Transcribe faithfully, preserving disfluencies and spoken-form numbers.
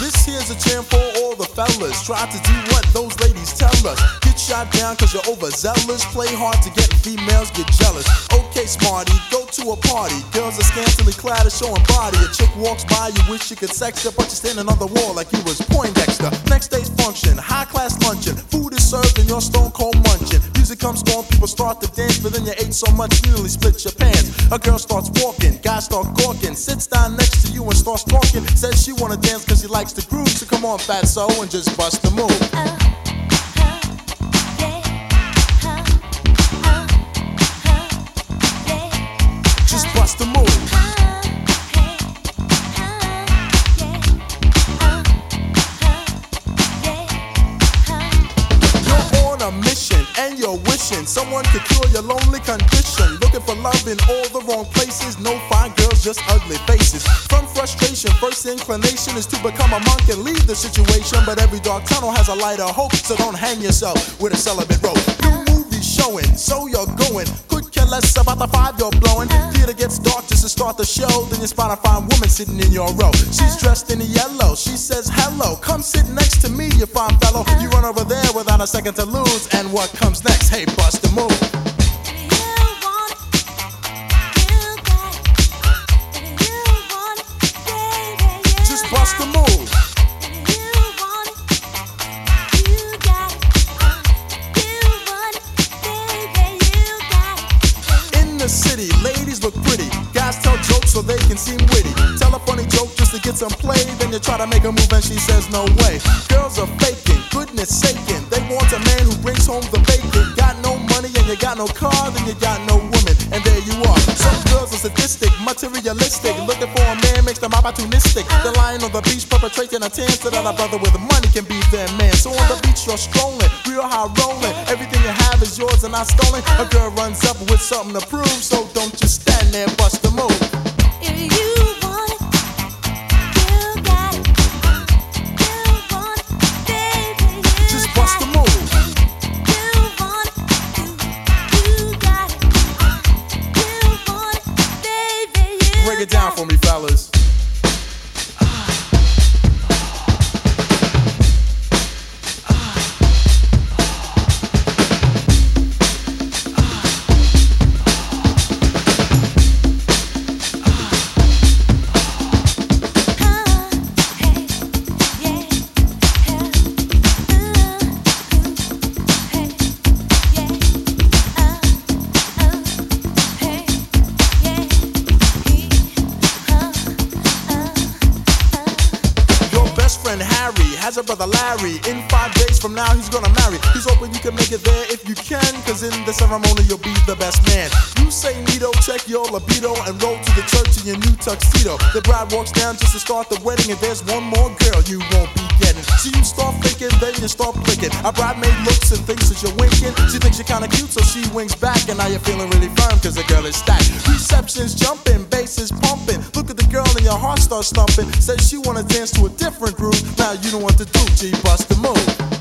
This here's a jam for all the fellas. Try to do what those ladies tell us. Get shot down cause you're overzealous. Play hard to get females, get jealous. Okay, smarty, go to a party. Girls are scantily clad and showing body. A chick walks by, you wish you could sex her, but you're standing on the wall like you was Poindexter. Next day's function, high class luncheon. Food is served and you're stone cold munching. Music comes on, people start to dance, but then you ate so much you nearly split your pants. A girl starts walking, guys start gawking. Sits down next to you and starts talking. Says she wanna dance cause she likes the groove. So come on, fatso, and just bust the move. Uh. Bust the move. You're on a mission and you're wishing someone could cure your lonely condition. Looking for love in all the wrong places. No fine girls, just ugly faces. From frustration, first inclination is to become a monk and leave the situation. But every dark tunnel has a light of hope, so don't hang yourself with a celibate rope. New movies showing, so you're going. Could care less about the five you're blowing. Theater gets dark just to start the show. Then you spot a fine woman sitting in your row. She's dressed in yellow. She says hello. Come sit next to me, you fine fellow. You run over there without a second to lose. And what comes next? Hey, bust the move. Just bust the move. City, ladies look pretty. Guys tell jokes so they can seem witty. Tell a funny joke just to get some play. Then you try to make a move and she says no way. Girls are faking, goodness saking. They want a man who brings home the bacon. Got no money and you got no car, then you got no woman. And there you are. Some girls are sadistic, materialistic. Looking for a man makes them opportunistic. They're lying on the beach perpetrating a tan so that a brother with money can be their man. So on the beach you're strolling, real high rolling. Everything you have is yours and not stolen. A girl runs up with something to prove. So don't just stand there, bust the move. If you want it, you got it. You want it, baby, you just bust the move. You want it, you, you got it. You want it, baby, you break it down for me, fellas. Friend Harry has a brother Larry. In five days from now he's gonna marry. He's hoping you can make it there if you can, cause in the ceremony you'll be the best man. You say neato, check your libido, and roll to the church in your new tuxedo. The bride walks down just to start the wedding, and there's one more girl you won't be getting. So you start thinking, then you start clicking. A bridemaid looks and thinks that you're winking. She thinks you're kinda cute, so she winks back, and now you're feeling really firm cause the girl is stacked. Reception's jumping, bass is pumping. Look at the girl and your heart starts thumping. Says she wanna dance to a different groove. Now you know what to do, G, bust the move.